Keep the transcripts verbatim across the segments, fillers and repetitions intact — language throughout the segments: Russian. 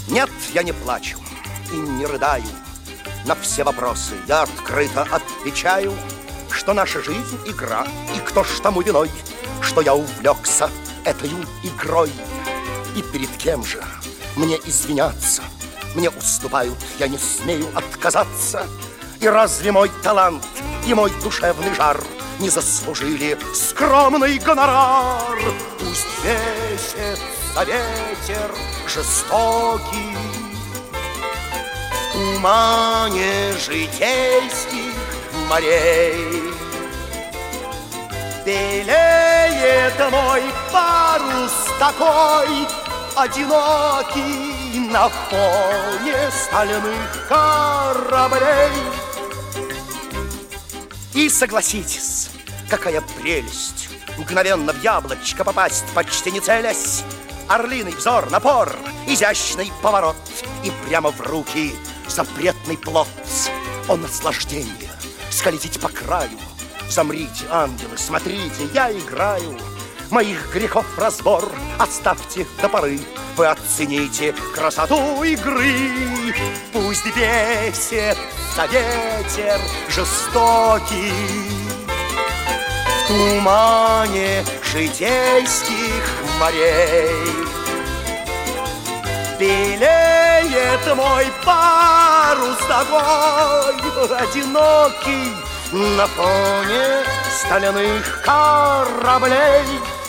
Нет, я не плачу и не рыдаю. На все вопросы я открыто отвечаю, что наша жизнь — игра, и кто ж тому виной, что я увлекся этой игрой. И перед кем же мне извиняться? Мне уступают, я не смею отказаться. И разве мой талант и мой душевный жар не заслужили скромный гонорар? Пусть весится ветер жестокий в тумане житейских морей. Белеет мой парус такой одинокий на фоне стальных кораблей. И согласитесь, какая прелесть мгновенно в яблочко попасть, почти не целясь. Орлиный взор, напор, изящный поворот, и прямо в руки запретный плод. О, наслаждение, скользить по краю. Замрите, ангелы, смотрите, я играю. Моих грехов разбор оставьте до поры. Вы оцените красоту игры. Пусть бесится ветер жестокий в тумане житейских морей. Белеет мой парус такой одинокий на фоне стальных кораблей.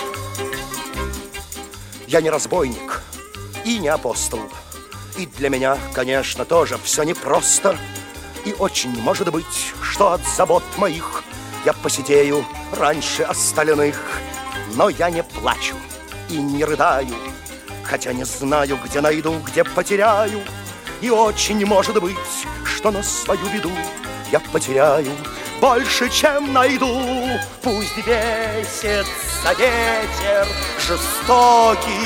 Я не разбойник и не апостол, и для меня, конечно, тоже все непросто. И очень может быть, что от забот моих я посидею раньше остальных. Но я не плачу и не рыдаю, хотя не знаю, где найду, где потеряю. И очень может быть, что на свою беду я потеряю больше, чем найду. Пусть бесится ветер жестокий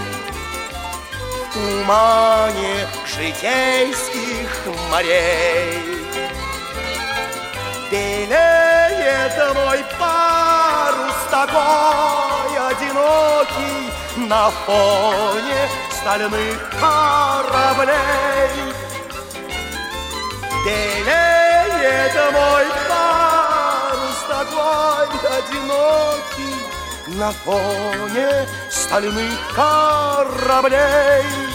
в тумане житейских морей. Белеет мой парус такой одинокий на фоне стальных кораблей. Белеет мой парус такой одинокий на фоне стальных кораблей.